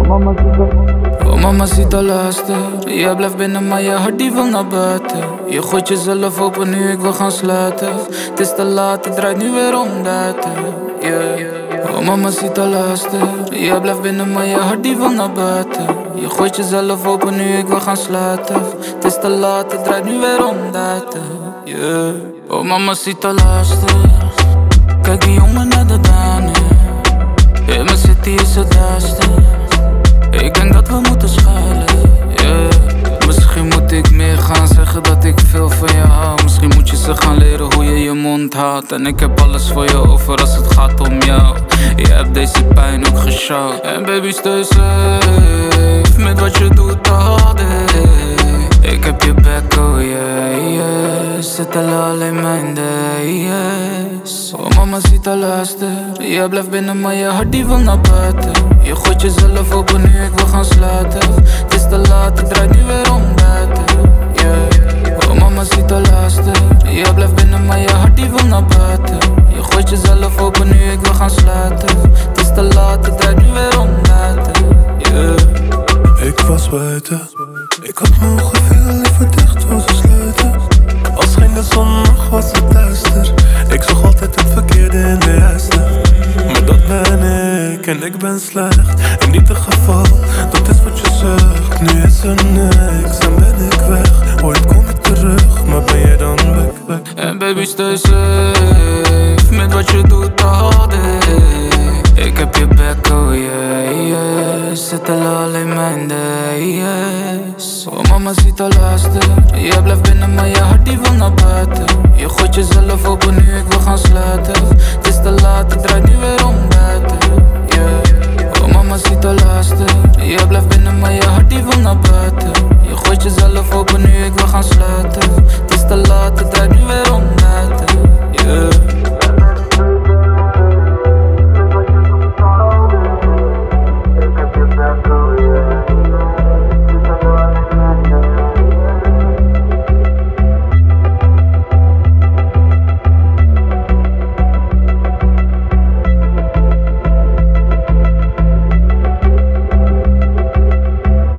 Oh mamacita luister, jij blijft binnen maar je hart die wil naar buiten. Je gooit jezelf open nu ik wil gaan sluiten. Het is te laat, het draait nu weer om buiten, yeah. Oh mamacita luister, jij blijft binnen maar je hart die wil naar buiten. Je gooit jezelf open nu ik wil gaan sluiten. Het is te laat, het draait nu weer om buiten, yeah. Oh mamacita luister, kijk die jongen naar de Dani. In mijn city is het duister. Ik denk dat we moeten schuilen, yeah. Misschien moet ik meer gaan zeggen dat ik veel van je hou. Misschien moet je ze gaan leren hoe je je mond houdt. En ik heb alles voor je over als het gaat om jou. Je hebt deze pijn ook geshout. En baby stay safe met wat je doet all day. Ik heb je back, oh yeah, yeah. Ze tellen alleen mijn days. Oh mamacita luister, jij blijft binnen maar je hart die wil naar buiten. Je gooit jezelf open nu ik wil gaan sluiten. Het is te laat, het draait nu weer om buiten, yeah. Oh mamacita luister, jij blijft binnen maar je hart die wil naar buiten. Je gooit jezelf open nu ik wil gaan sluiten. Het is te laat, het draait nu weer om buiten, yeah. Ik was buiten, ik had mijn ogen veel liever dicht willen sluiten. Als scheen de zon nog was het duister. Ik zag altijd het verkeerde in de juiste. Maar dat ben ik en ik ben slecht. In ieder geval, dat is wat je zegt. Nu is er niks en ben ik weg. Ooit kom ik terug, maar ben jij dan back? En baby stay safe met wat je doet all day. Ik heb je back, oh yeah, yeah. Ze tellen alleen mijn days. Oh mamacita luister, jij blijft binnen maar je hart die wil naar buiten. Je gooit jezelf open nu ik wil gaan sluiten. Het is te laat, het draait nu weer om buiten, yeah. Oh mamacita luister, jij blijft binnen maar je hart die wil naar buiten. Je gooit jezelf open nu ik wil gaan sluiten. Het is te laat, het draait nu weer om buiten, yeah. Ik heb je back.